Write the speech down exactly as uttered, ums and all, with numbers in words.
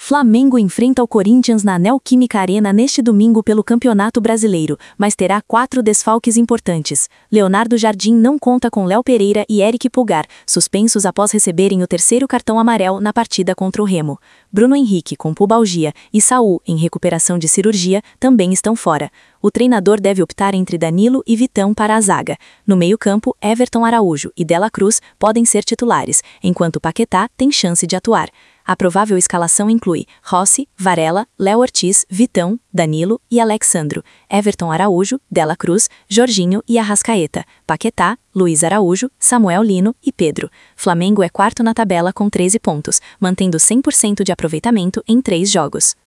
Flamengo enfrenta o Corinthians na Neoquímica Arena neste domingo pelo Campeonato Brasileiro, mas terá quatro desfalques importantes. Leonardo Jardim não conta com Léo Pereira e Eric Pulgar, suspensos após receberem o terceiro cartão amarelo na partida contra o Remo. Bruno Henrique, com pubalgia, e Saul, em recuperação de cirurgia, também estão fora. O treinador deve optar entre Danilo e Vitão para a zaga. No meio-campo, Everton Araújo e Dela Cruz podem ser titulares, enquanto Paquetá tem chance de atuar. A provável escalação inclui Rossi, Varela, Léo Ortiz, Vitão, Danilo e Alexandro, Everton Araújo, Dela Cruz, Jorginho e Arrascaeta, Paquetá, Luiz Araújo, Samuel Lino e Pedro. Flamengo é quarto na tabela com treze pontos, mantendo cem por cento de aproveitamento em três jogos.